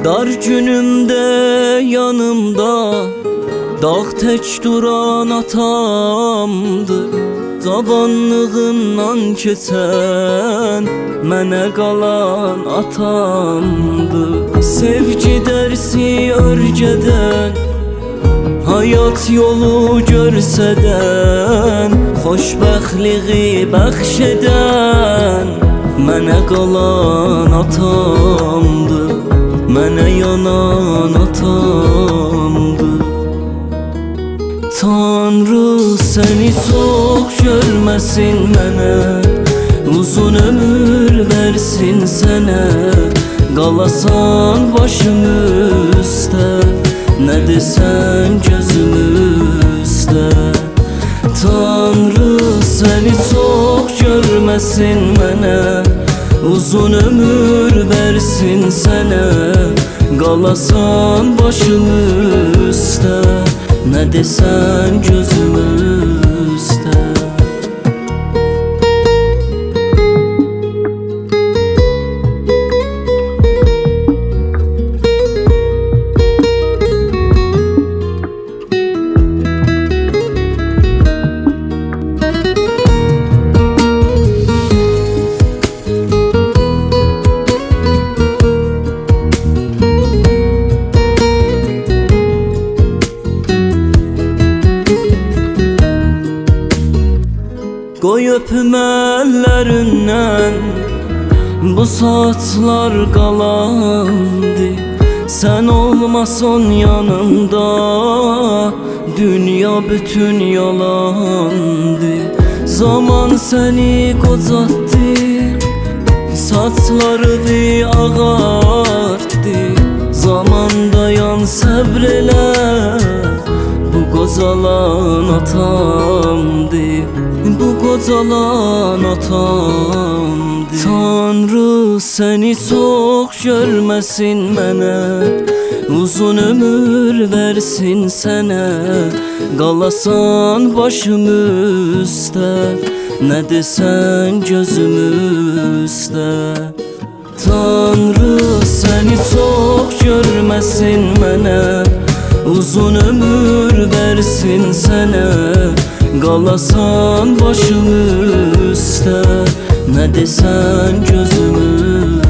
Dar günümde yanımda dağ tek duran atamdır. Cavanlığından keçən mənə qalan atamdır. Sevgi dərsi örgədən, hayat yolu görsədən, xoşbəxtliği bəxş edən mənə qalan atamdır, mənə yanan atamdır. Tanrı səni çox görməsin mənə, uzun ömür versin sənə, qalasan başım üstə, nə desən gözüm üstə. Tanrı səni çox görməsin mənə, uzun ömür versin sənə, qalasan başım üstə, nə desən gözüm üstə. Qoy öpüm əllərindən, bu saatlar qalandı. Sən olmasan yanımda, dünya bütün yalandı. Zaman səni qocatdı, saçlarını ağartdı. Zaman dayan, səbr elə, bu qocalan atamdı, bu qocalan atamdı. Tanrı səni çox görməsin mənə, uzun ömür versin sənə, qalasan başım üstə, nə desən gözüm üstə. Tanrı səni çox görməsin mənə, uzun ömür versin sənə, qalasan başım üstə, nə desən gözüm üstə.